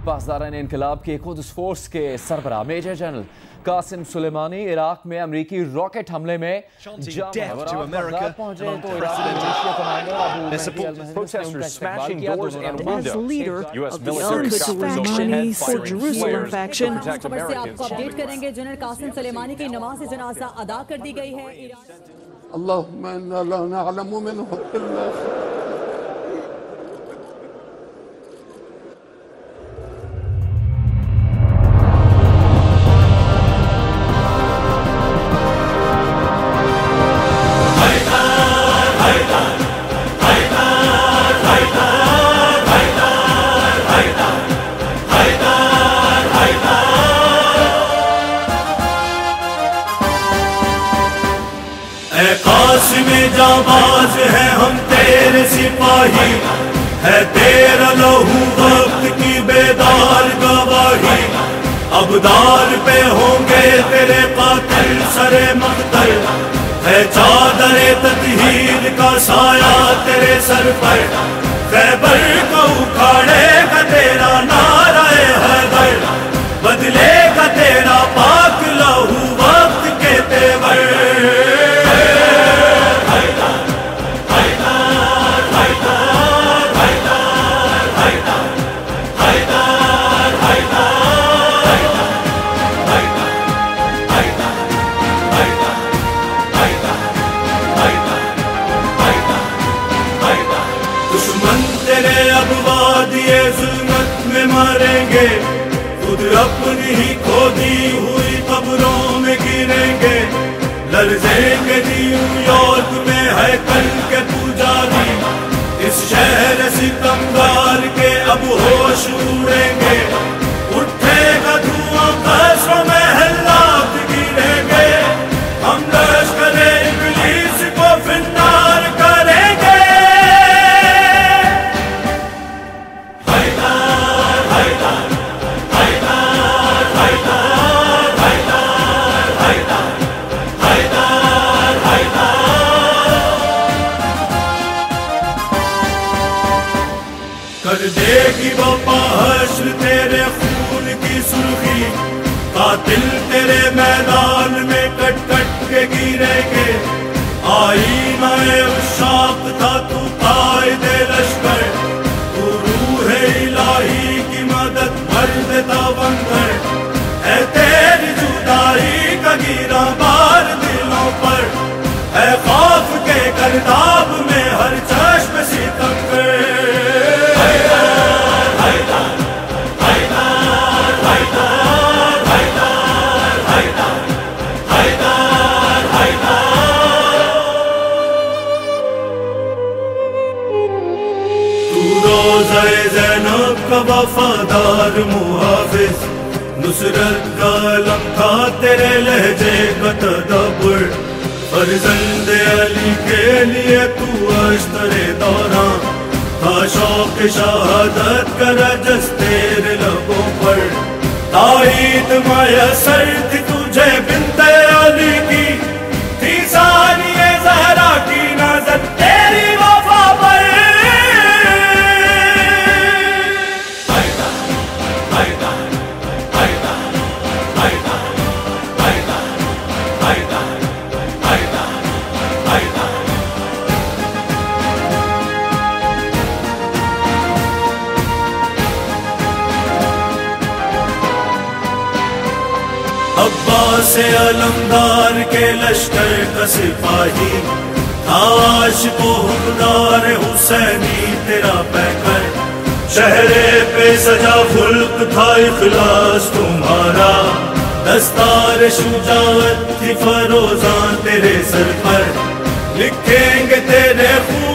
پاسداران انقلاب کے قدس فورس کے سربراہ major general Qasem Soleimani Iraq میں امریکی راکٹ حملے میں جنرل قاسم سلیمانی کی نماز جنازہ ادا کر دی گئی ہے. اللهم انا لا نعلم منه الا قاسم جانباز ہے ہم تیرے سپاہی، ہے تیرا لہو وقت کی بیدار گواہی. ابدار پہ ہوں گے تیرے قاتل سر مقتل، ہے چادر تطہیر کا سایہ تیرے سر پر. خیبر کو اکھاڑے گا تیرا نعرہ حیدر، بدلے گا تیرا پاک لہو وقت کے تیور. ظلمت میں ماریں گے، خود اپنی ہی کھودی ہوئی قبروں میں گریں گے. لرزیں گے نیو یارک میں ہے کل کے پجاری، اس شہر ستمگار کے اب ہوش اڑیں گے. اٹھے گا دھواں قصروں میں حلات گریں گے، ہم لشکر ابلیس کو فنار کریں گے. کر دے گی وفا حشر تیرے خون کی سرخی، قاتل تیرے میدان میں کٹ کٹ کے گریں گے. آئینہ عشاق تھا تو قائد لشکر، تو روح الہی کی مدد مرد تھا بنکر. ہے تیری جدائی کا گیرا بار دلوں پر، ہے خوف کے گرداب میں ہر چشم ستم کر. زینب کا وفادار محافظ، نصرت کا علم تھا تیرے لہجے کا تدبر. فرزند علی کے لیے تو اشتر دوراں تھا، شوق شہادت کا رجس تیرے لبوں پر. تائید میسر تھی تجھے بنت علی کی، تھی ثانیہ زہرا کی نظر تیری وفا پر. عباس علمدار کے لشکر کا سپاہی، عاشق و حقدار حسینی تیرا پیکر. چہرے پہ سجا خلق تھا اخلاص تمہارا، دستار شجاعت تھی فروزاں تیرے سر پر. لکھیں گے تیرے خون